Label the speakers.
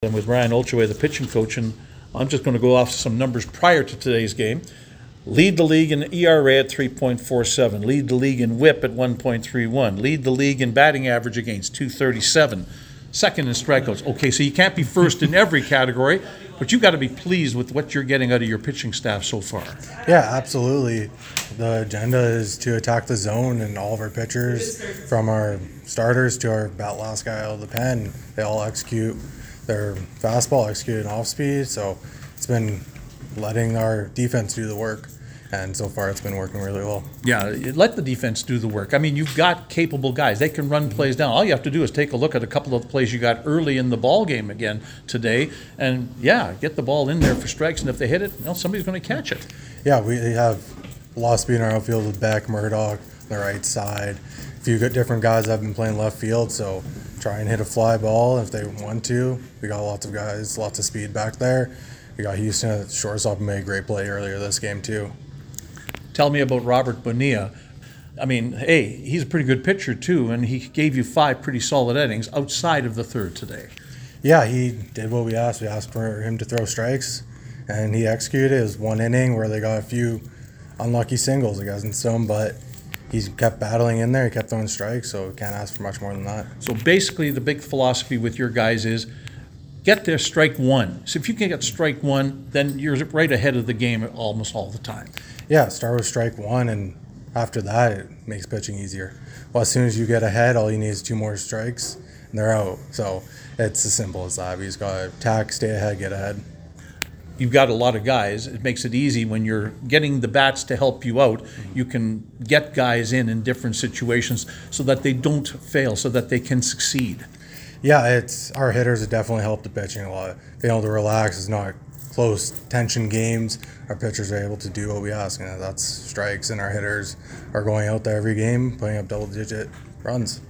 Speaker 1: And with Ryan Olcheway, the pitching coach, and I'm just going to go off some numbers prior to today's game. Lead the league in ERA at 3.47. Lead the league in WHIP at 1.31. Lead the league in batting average against 237. Second in strikeouts. Okay, so you can't be first in every category, but you've got to be pleased with what you're getting out of your pitching staff so far.
Speaker 2: Yeah, absolutely. The agenda is to attack the zone, and all of our pitchers, from our starters to our last guy out of the pen, they all execute their fastball, execute an off speed. So it's been letting our defense do the work, and so far it's been working really well.
Speaker 1: Yeah, let the defense do the work. I mean, you've got capable guys. They can run plays down. All you have to do is take a look at a couple of the plays you got early in the ball game again today, and get the ball in there for strikes. And if they hit it, somebody's going to catch it.
Speaker 2: Yeah, we have a lot of speed in our outfield with Beck, Murdoch, on the right side. A few good different guys that have been playing left field, so try and hit a fly ball if they want to. We got lots of guys, lots of speed back there. We got Houston at shortstop who made a great play earlier this game too.
Speaker 1: Tell me about Robert Bonilla. I mean, hey, he's a pretty good pitcher too, and he gave you 5 pretty solid innings outside of the third today.
Speaker 2: Yeah, he did what we asked. We asked for him to throw strikes, and he executed. It was one inning where they got a few unlucky singles against him, but he kept battling in there. He kept throwing strikes, so we can't ask for much more than that.
Speaker 1: So basically, the big philosophy with your guys is get their strike one. So if you can get strike one, then you're right ahead of the game almost all the time.
Speaker 2: Yeah, start with strike one, and after that, it makes pitching easier. Well, as soon as you get ahead, all you need is 2 more strikes, and they're out. So it's as simple as that. We just got to attack, stay ahead, get ahead.
Speaker 1: You've got a lot of guys. It makes it easy when you're getting the bats to help you out. You can get guys in different situations so that they don't fail, so that they can succeed.
Speaker 2: Yeah, it's our hitters have definitely helped the pitching a lot. Being able to relax, is not close tension games. Our pitchers are able to do what we ask, and that's strikes, and our hitters are going out there every game putting up double-digit runs.